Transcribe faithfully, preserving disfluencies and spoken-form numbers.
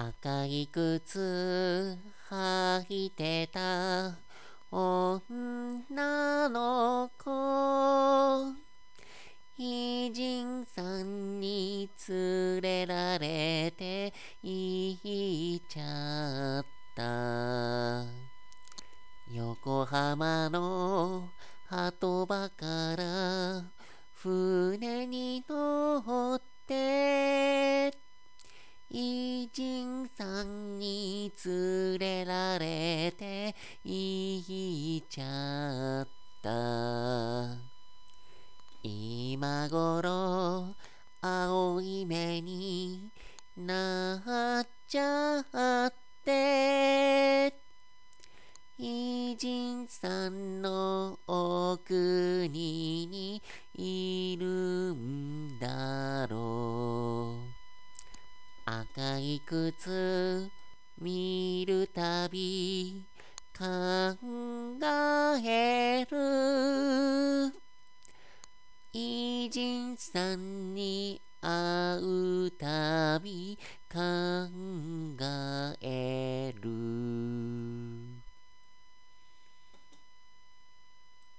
赤い靴履いてた女の子、偉人さんに連れられて行っちゃった。横浜の鳩場から船に乗って偉人さんに連れられて行っちゃった。今頃青い目になっちゃって偉人さんのお国にいるんだろう。赤い靴見るたび考える。偉人さんに会うたび考